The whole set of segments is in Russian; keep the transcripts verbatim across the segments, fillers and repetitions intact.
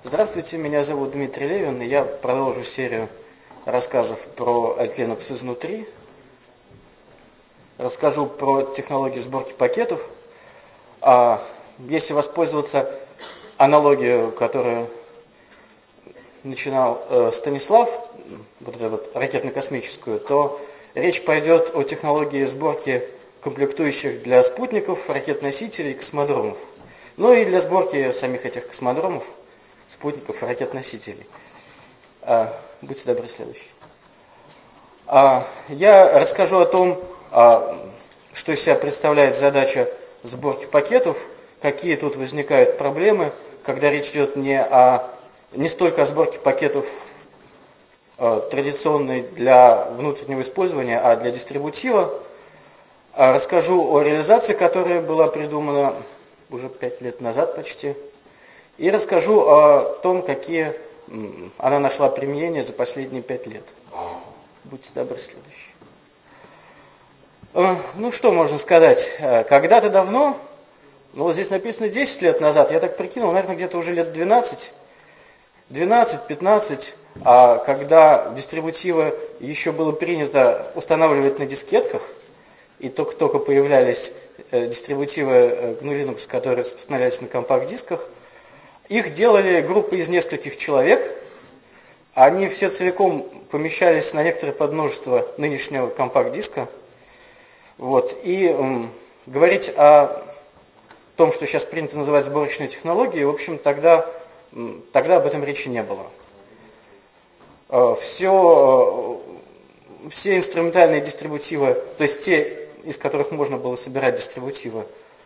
Здравствуйте, меня зовут Дмитрий Левин, и я продолжу серию рассказов про Linux изнутри. Расскажу про технологию сборки пакетов. А если воспользоваться аналогией, которую начинал э, Станислав, вот эту вот ракетно-космическую, то речь пойдет о технологии сборки комплектующих для спутников, ракет-носителей и космодромов. Ну и для сборки самих этих космодромов, спутников и ракет-носителей. А, будьте добры, следующий. А, я расскажу о том, а, что из себя представляет задача сборки пакетов, какие тут возникают проблемы, когда речь идет не, о, не столько о сборке пакетов а, традиционной для внутреннего использования, а для дистрибутива. А, расскажу о реализации, которая была придумана уже пять лет назад почти. И расскажу о том, какие она нашла применение за последние пять лет. Будьте добры, следующий. Ну, что можно сказать? Когда-то давно, ну, вот здесь написано десять лет назад, я так прикинул, наверное, где-то уже лет двенадцать, двенадцать-пятнадцать, а когда дистрибутивы еще было принято устанавливать на дискетках, и только-только появлялись дистрибутивы джи эн ю Linux, которые распространялись на компакт-дисках, их делали группы из нескольких человек, они все целиком помещались на некоторое подмножество нынешнего компакт-диска. Вот. И м, говорить о том, что сейчас принято называть сборочной технологией, в общем, тогда, м, тогда об этом речи не было. Все, все инструментальные дистрибутивы, то есть те, из которых можно было собирать дистрибутивы,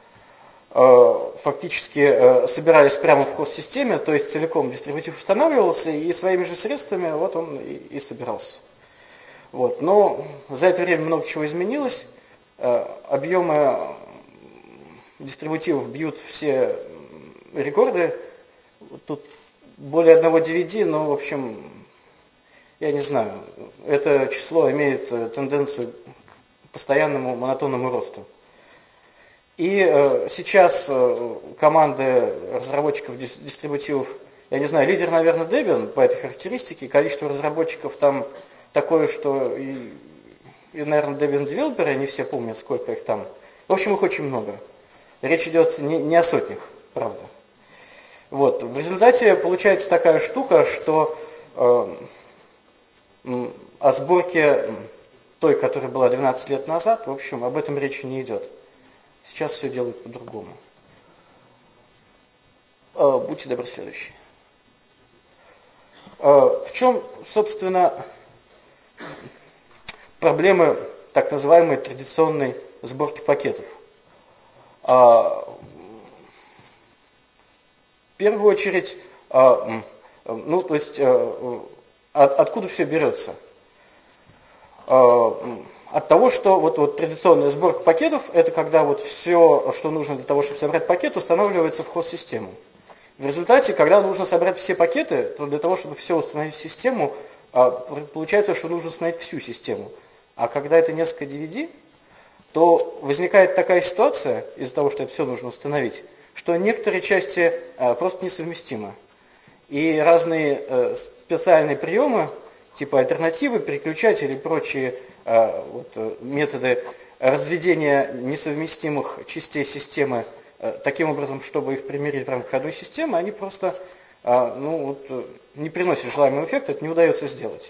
фактически собирались прямо в хост-системе, то есть целиком дистрибутив устанавливался, и своими же средствами вот он и, и собирался. Вот. Но за это время много чего изменилось. Объемы дистрибутивов бьют все рекорды. Тут более одного ди ви ди, но, в общем, я не знаю, это число имеет тенденцию к постоянному монотонному росту. И э, сейчас э, команды разработчиков дис дистрибутивов, я не знаю, лидер, наверное, Debian по этой характеристике, количество разработчиков там такое, что и, и наверное, Debian девелоперы, не все помнят, сколько их там. В общем, их очень много. Речь идет не, не о сотнях, правда. Вот. В результате получается такая штука, что э, о сборке той, которая была двенадцать лет назад, в общем, об этом речи не идет. Сейчас все делают по-другому. Будьте добры, следующий. В чем, собственно, проблемы так называемой традиционной сборки пакетов? В первую очередь, ну, то есть, откуда все берется? От того, что вот, вот традиционная сборка пакетов, это когда вот все, что нужно для того, чтобы собрать пакет, устанавливается в хост-систему. В результате, когда нужно собрать все пакеты, то для того, чтобы все установить в систему, получается, что нужно установить всю систему. А когда это несколько ди ви ди, то возникает такая ситуация, из-за того, что это все нужно установить, что некоторые части просто несовместимы. И разные специальные приемы, типа альтернативы, переключатели и прочие вот, методы разведения несовместимых частей системы таким образом, чтобы их примирить в рамках одной системы, они просто ну, вот, не приносят желаемого эффекта, это не удается сделать.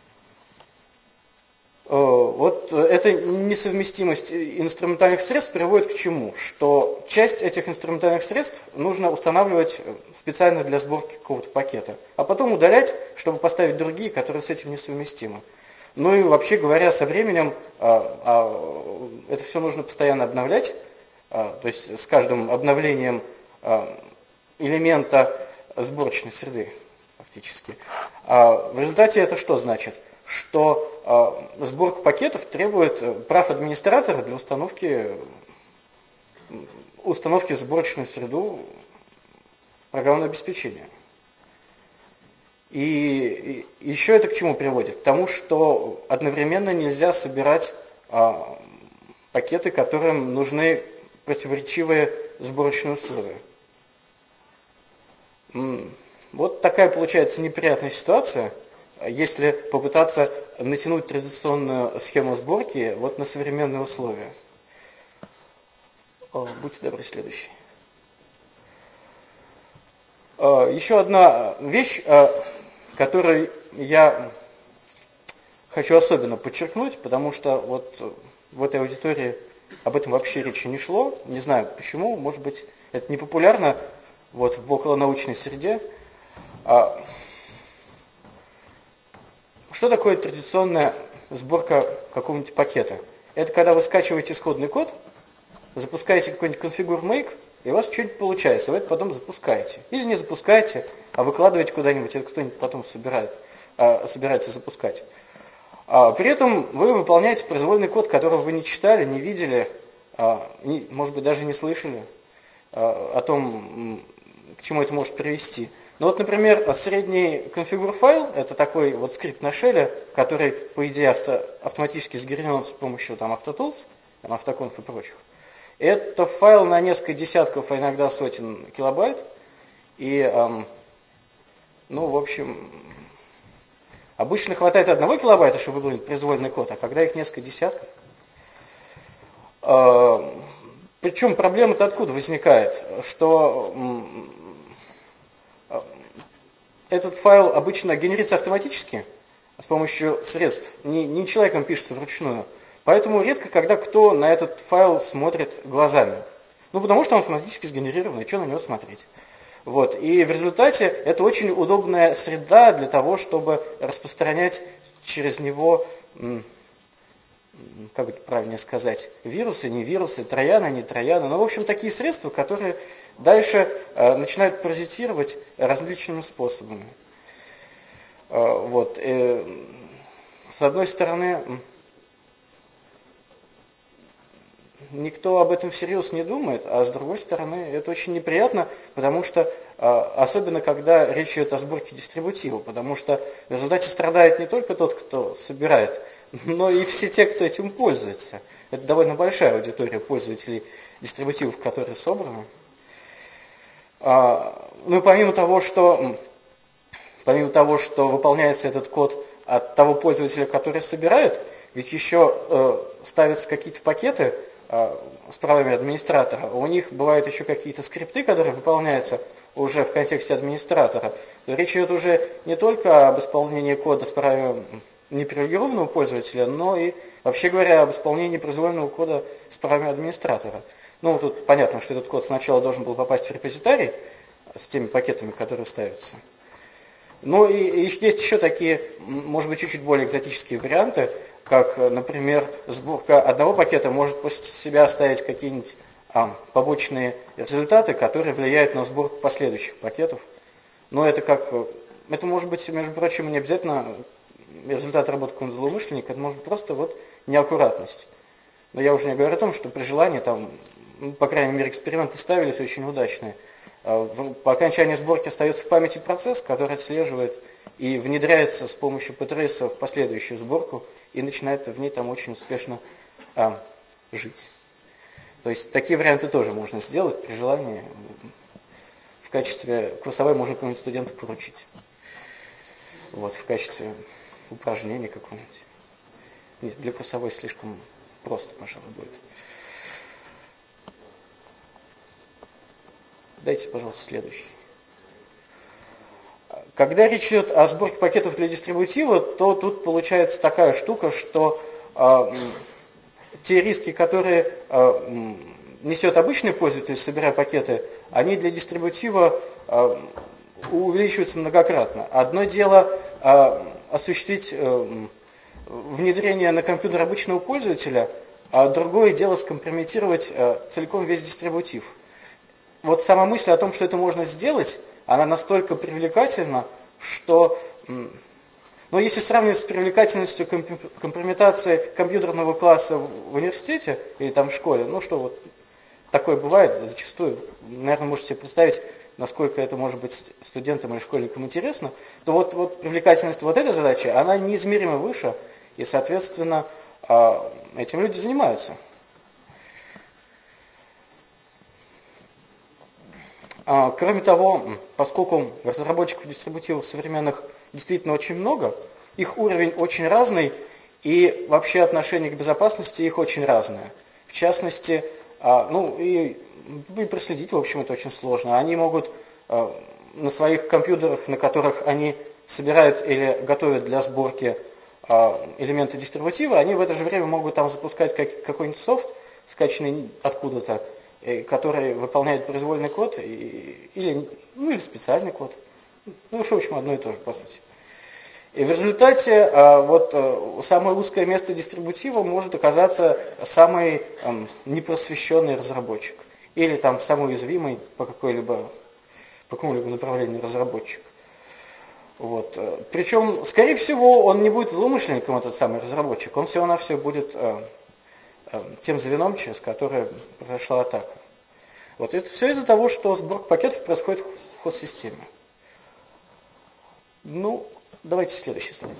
Вот эта несовместимость инструментальных средств приводит к чему? Что часть этих инструментальных средств нужно устанавливать специально для сборки какого-то пакета, а потом удалять, чтобы поставить другие, которые с этим несовместимы. Ну и вообще говоря, со временем а, а, это все нужно постоянно обновлять, а, то есть с каждым обновлением а, элемента сборочной среды фактически. А в результате это что значит? Что э, сборка пакетов требует прав администратора для установки, установки в сборочную среду программного обеспечения. И, и еще это к чему приводит? К тому, что одновременно нельзя собирать э, пакеты, которым нужны противоречивые сборочные условия. Вот такая получается неприятная ситуация, если попытаться натянуть традиционную схему сборки вот на современные условия. Будьте добры, следующий. Еще одна вещь, которую я хочу особенно подчеркнуть, потому что вот в этой аудитории об этом вообще речи не шло. Не знаю почему, может быть, это не популярно вот, в околонаучной среде. Что такое традиционная сборка какого-нибудь пакета? Это когда вы скачиваете исходный код, запускаете какой-нибудь configure make, и у вас что-нибудь получается, вы это потом запускаете. Или не запускаете, а выкладываете куда-нибудь, это кто-нибудь потом собирает, собирается запускать. При этом вы выполняете произвольный код, которого вы не читали, не видели, может быть, даже не слышали о том, к чему это может привести. Ну вот, например, средний configure файл, это такой вот скрипт на шеле, который, по идее, авто, автоматически сгенерирован с помощью там, автотулс, там, автоконф и прочих. Это файл на несколько десятков, а иногда сотен килобайт. И, эм, ну, в общем, обычно хватает одного килобайта, чтобы выполнить произвольный код, а когда их несколько десятков. Э, причем проблема-то откуда возникает? Что э, этот файл обычно генерится автоматически с помощью средств. Не, не человеком пишется вручную. Поэтому редко, когда кто на этот файл смотрит глазами. Ну, потому что он автоматически сгенерирован, и что на него смотреть. Вот. И в результате это очень удобная среда для того, чтобы распространять через него, как это правильнее сказать, вирусы, не вирусы, трояны, не трояны. Ну, в общем, такие средства, которые дальше э, начинают паразитировать различными способами. Э, вот. И, с одной стороны, никто об этом всерьез не думает, а с другой стороны, это очень неприятно, потому что, особенно когда речь идет о сборке дистрибутива, потому что в результате страдает не только тот, кто собирает, но и все те, кто этим пользуется. Это довольно большая аудитория пользователей дистрибутивов, которые собраны. Ну и помимо того, что, помимо того, что выполняется этот код от того пользователя, который собирает, ведь еще э, ставятся какие-то пакеты с правами администратора. У них бывают еще какие-то скрипты, которые выполняются уже в контексте администратора. Речь идет уже не только об исполнении кода с правами непривилегированного пользователя, но и, вообще говоря, об исполнении произвольного кода с правами администратора. Ну, тут понятно, что этот код сначала должен был попасть в репозиторий с теми пакетами, которые ставятся. Ну и, и есть еще такие, может быть, чуть-чуть более экзотические варианты, как, например, сборка одного пакета может после себя оставить какие-нибудь а, побочные результаты, которые влияют на сборку последующих пакетов. Но это как, это может быть, между прочим, не обязательно результат работы какого-нибудь злоумышленника, это может быть просто вот неаккуратность. Но я уже не говорю о том, что при желании, там, ну, по крайней мере, эксперименты ставились очень удачные. По окончании сборки остается в памяти процесс, который отслеживает и внедряется с помощью птрейса в последующую сборку и начинает в ней там очень успешно а, жить. То есть такие варианты тоже можно сделать при желании. В качестве курсовой можно какому-нибудь студенту поручить. Вот, в качестве упражнения какого-нибудь. Нет, для курсовой слишком просто, пожалуй, будет. Дайте, пожалуйста, следующий. Когда речь идет о сборке пакетов для дистрибутива, то тут получается такая штука, что э, те риски, которые э, несет обычный пользователь, собирая пакеты, они для дистрибутива э, увеличиваются многократно. Одно дело э, осуществить э, внедрение на компьютер обычного пользователя, а другое дело скомпрометировать э, целиком весь дистрибутив. Вот сама мысль о том, что это можно сделать, она настолько привлекательна, что, ну, если сравнивать с привлекательностью компрометации компьютерного класса в университете или там в школе, ну что вот такое бывает зачастую, наверное, можете себе представить, насколько это может быть студентам или школьникам интересно, то вот, вот привлекательность вот этой задачи, она неизмеримо выше, и, соответственно, этим люди занимаются. Кроме того, поскольку разработчиков дистрибутивов современных действительно очень много, их уровень очень разный, и вообще отношение к безопасности их очень разное. В частности, ну и, и проследить, в общем, это очень сложно. Они могут на своих компьютерах, на которых они собирают или готовят для сборки элементы дистрибутива, они в это же время могут там запускать как, какой-нибудь софт, скачанный откуда-то, который выполняет произвольный код и, или, ну, или специальный код. Ну, в общем, одно и то же, по сути. И в результате вот самое узкое место дистрибутива может оказаться самый непросвещенный разработчик. Или там самый уязвимый по какой-либо, по какому-либо направлению разработчик. Вот. Причем, скорее всего, он не будет злоумышленником, этот самый разработчик. Он всего-навсего будет тем звеном, через которое произошла атака. Вот это все из-за того, что сборка пакетов происходит в хост-системе. Ну, давайте следующий слайд.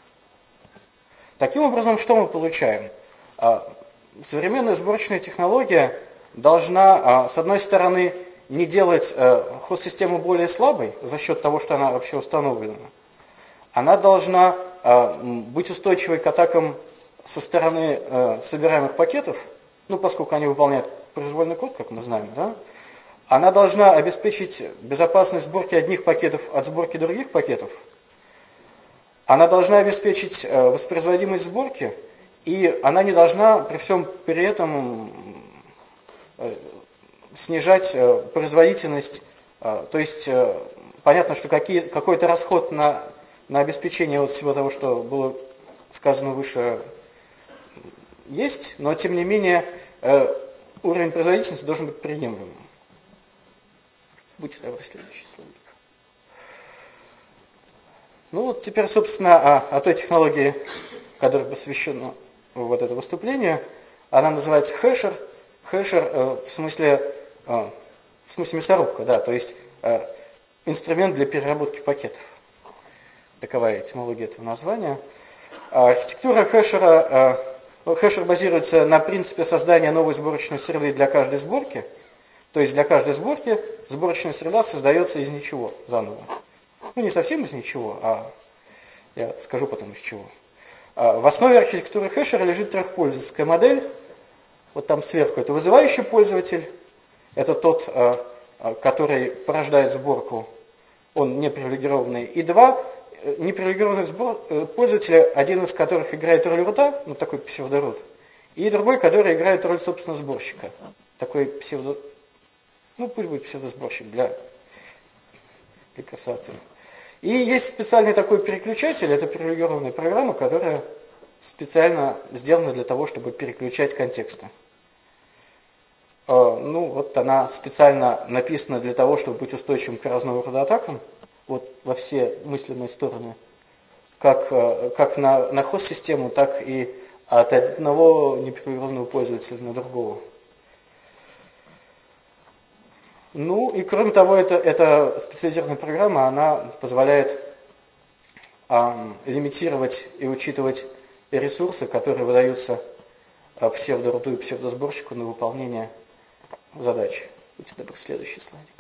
Таким образом, что мы получаем? Современная сборочная технология должна, с одной стороны, не делать хост-систему более слабой за счет того, что она вообще установлена. Она должна быть устойчивой к атакам со стороны э, собираемых пакетов, ну, поскольку они выполняют произвольный код, как мы знаем, да, она должна обеспечить безопасность сборки одних пакетов от сборки других пакетов, она должна обеспечить э, воспроизводимость сборки, и она не должна при всем при этом э, снижать э, производительность, э, то есть э, понятно, что какие, какой-то расход на, на обеспечение вот всего того, что было сказано выше, есть, но тем не менее э, уровень производительности должен быть приемлемым. Будьте добры, следующий слайд. Ну вот теперь, собственно, о, о той технологии, которой посвящено вот это выступление. Она называется хэшер. Хэшер э, в смысле, э, в смысле мясорубка, да, то есть э, инструмент для переработки пакетов. Такова этимология этого названия. Архитектура хэшера. Э, Хэшер базируется на принципе создания новой сборочной среды для каждой сборки. То есть для каждой сборки сборочная среда создается из ничего заново. Ну, не совсем из ничего, а я скажу потом из чего. В основе архитектуры хэшера лежит трехпользовательская модель. Вот там сверху это вызывающий пользователь. Это тот, который порождает сборку. Он непривилегированный. И два непривилегированных сбор, пользователя, один из которых играет роль рута, ну такой псевдорут, и другой, который играет роль, собственно, сборщика. Такой псевдо... Ну, пусть будет псевдосборщик для, для красоты. И есть специальный такой переключатель, это привилегированная программа, которая специально сделана для того, чтобы переключать контексты. Ну, вот она специально написана для того, чтобы быть устойчивым к разного рода атакам. Вот во все мысленные стороны, как, как на, на хост-систему, так и от одного непривилегированного пользователя на другого. Ну и кроме того, это, эта специализированная программа, она позволяет а, лимитировать и учитывать ресурсы, которые выдаются а, псевдоруту и псевдосборщику на выполнение задач. Будьте добры, следующий слайдик.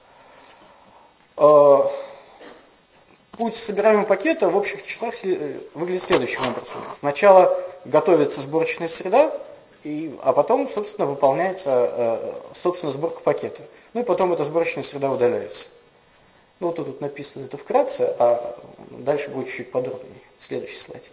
А, Путь собираемого пакета в общих чертах выглядит следующим образом. Сначала готовится сборочная среда, и, а потом, собственно, выполняется э, собственно, сборка пакета. Ну и потом эта сборочная среда удаляется. Ну вот тут написано это вкратце, а дальше будет чуть подробнее. Следующий слайдик.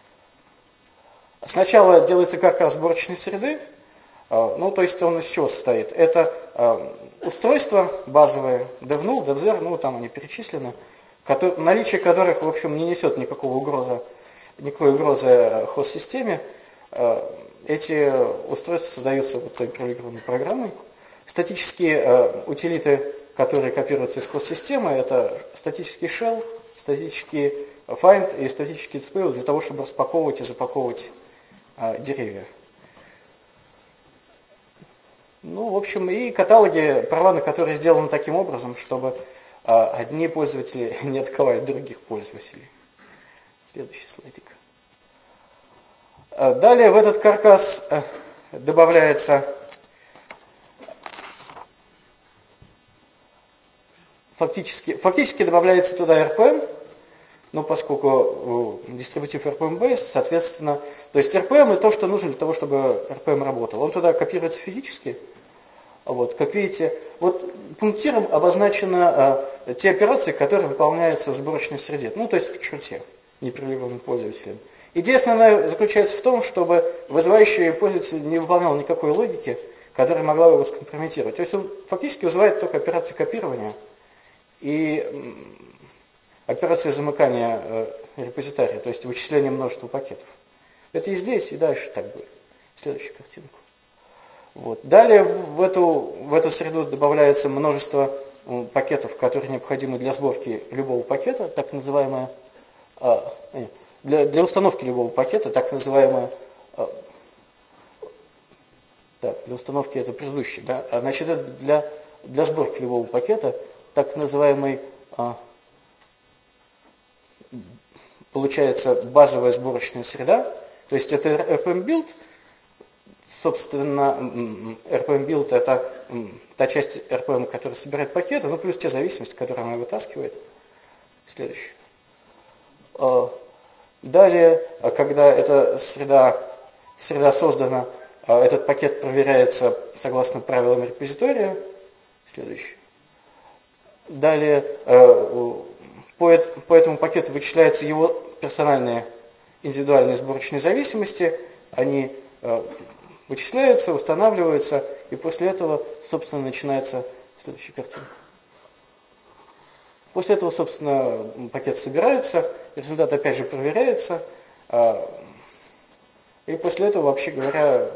Сначала делается каркас сборочной среды. Э, ну, то есть он из чего состоит? Это э, устройства базовые, DevNull, DevZer, ну там они перечислены, Который, наличие которых, в общем, не несет никакого угрозы, никакой угрозы хост-системе. Эти устройства создаются вот той привилегированной программой. Статические э, утилиты, которые копируются из хост-системы, это статический shell, статический find и статический display для того, чтобы распаковывать и запаковывать э, деревья. Ну, в общем, и каталоги, права на которые сделаны таким образом, чтобы одни пользователи не атаковали других пользователей. Следующий слайдик. Далее в этот каркас добавляется фактически, фактически добавляется туда эр пи эм, но поскольку дистрибутив эр пи эм-based, соответственно, то есть эр пи эм это то, что нужно для того, чтобы эр пи эм работал. Он туда копируется физически. Вот, как видите, вот пунктиром обозначены а, те операции, которые выполняются в сборочной среде, ну то есть в черте, непрерывным пользователем. Идея основная заключается в том, чтобы вызывающий пользователь не выполнял никакой логики, которая могла его скомпрометировать. То есть он фактически вызывает только операцию копирования и операция замыкания э, репозитория, то есть вычисление множества пакетов. Это и здесь, и дальше так будет. Следующую картинку. Вот. Далее в эту, в эту среду добавляется множество э, пакетов, которые необходимы для сборки любого пакета, так называемая, э, для, для установки любого пакета, так называемая, э, так, для установки это предыдущий, да, а значит это для, для сборки любого пакета, так называемый, э, получается базовая сборочная среда, то есть это эр пи эм-билд. Собственно, эр пи эм-билд это та часть эр пи эм, которая собирает пакеты, ну плюс те зависимости, которые она вытаскивает. Следующее. Далее, когда эта среда, среда создана, этот пакет проверяется согласно правилам репозитория. Следующее. Далее, по, по этому пакету вычисляются его персональные индивидуальные сборочные зависимости. Они вычисляются, устанавливаются, и после этого, собственно, начинается следующая картина. После этого, собственно, пакет собирается, результат опять же проверяется, и после этого, вообще говоря,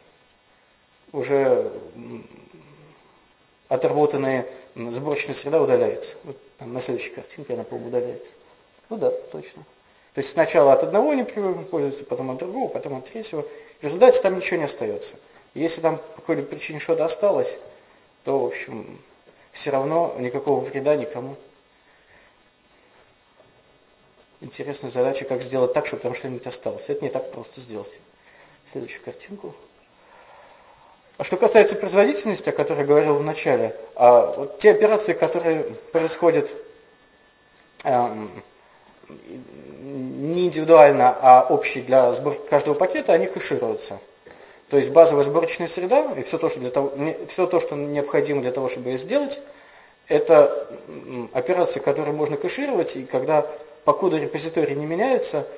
уже отработанная сборочная среда удаляется. Вот на следующей картинке она, по-моему, удаляется. Ну да, точно. То есть сначала от одного непрерывного пользуется, потом от другого, потом от третьего. В результате там ничего не остается. Если там по какой-либо причине что-то осталось, то, в общем, все равно никакого вреда никому. Интересная задача, как сделать так, чтобы там что-нибудь осталось. Это не так просто сделать. Следующую картинку. А что касается производительности, о которой я говорил в начале, а вот те операции, которые происходят э, не индивидуально, а общие для сборки каждого пакета, они кэшируются. То есть базовая сборочная среда и все то, что, для того, все то, что необходимо для того, чтобы ее сделать, это операции, которые можно кэшировать, и когда покуда репозиторий не меняется,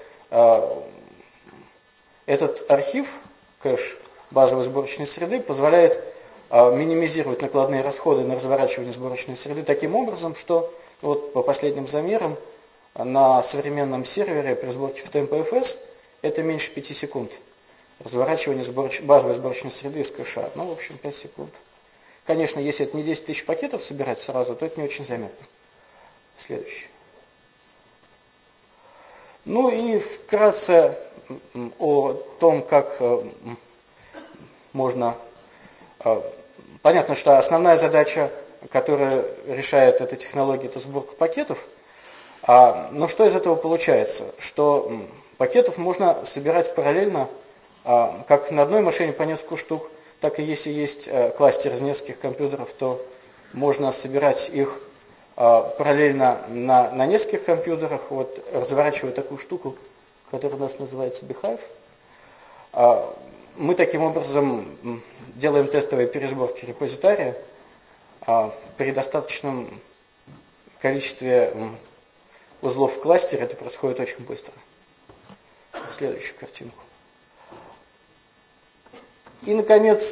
этот архив, кэш базовой сборочной среды, позволяет минимизировать накладные расходы на разворачивание сборочной среды таким образом, что вот по последним замерам на современном сервере при сборке в темпе эф эс это меньше пяти секунд. Разворачивание сборч... базовой сборочной среды из кэша. Ну, в общем, пять секунд. Конечно, если это не десять тысяч пакетов собирать сразу, то это не очень заметно. Следующее. Ну и вкратце о том, как можно... Понятно, что основная задача, которая решает эта технология, это сборка пакетов. Но что из этого получается? Что пакетов можно собирать параллельно, как на одной машине по несколько штук, так и если есть кластер из нескольких компьютеров, то можно собирать их параллельно на, на нескольких компьютерах, вот, разворачивая такую штуку, которая у нас называется Beehive. Мы таким образом делаем тестовые пересборки репозитория при достаточном количестве узлов в кластере. Это происходит очень быстро. Следующую картинку. И, наконец,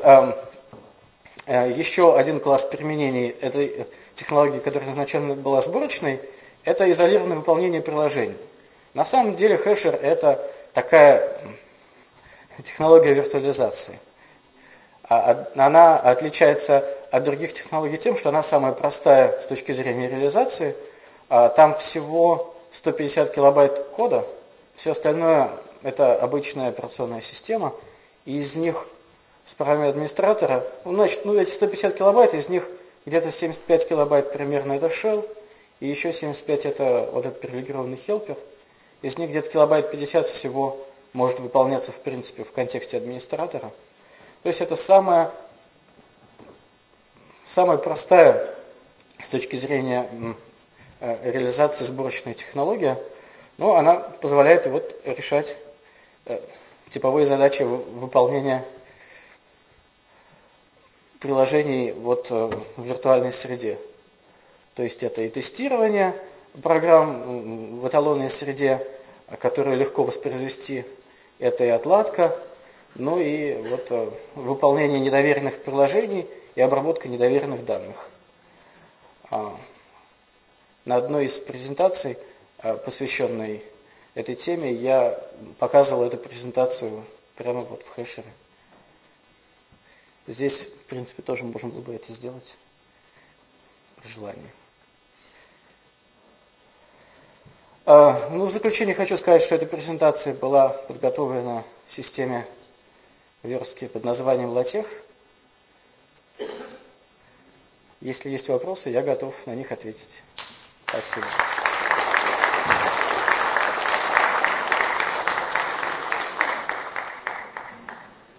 еще один класс применений этой технологии, которая изначально была сборочной, это изолированное выполнение приложений. На самом деле хэшер – это такая технология виртуализации. Она отличается от других технологий тем, что она самая простая с точки зрения реализации. Там всего сто пятьдесят килобайт кода, все остальное – это обычная операционная система, и из них с правами администратора, ну, значит, ну, эти сто пятьдесят килобайт, из них где-то семьдесят пять килобайт примерно это shell, и еще семьдесят пять это вот этот привилегированный хелпер. Из них где-то килобайт пятьдесят всего может выполняться, в принципе, в контексте администратора. То есть это самая, самая простая с точки зрения реализации сборочной технологии, но она позволяет вот решать типовые задачи выполнения приложений вот в виртуальной среде. То есть это и тестирование программ в эталонной среде, которую легко воспроизвести, это и отладка, ну и вот выполнение недоверенных приложений и обработка недоверенных данных. На одной из презентаций, посвященной этой теме, я показывал эту презентацию прямо вот в хэшере. Здесь, в принципе, тоже можно было бы это сделать при желании. Ну, в заключение хочу сказать, что эта презентация была подготовлена в системе верстки под названием LaTeX. Если есть вопросы, я готов на них ответить. Спасибо.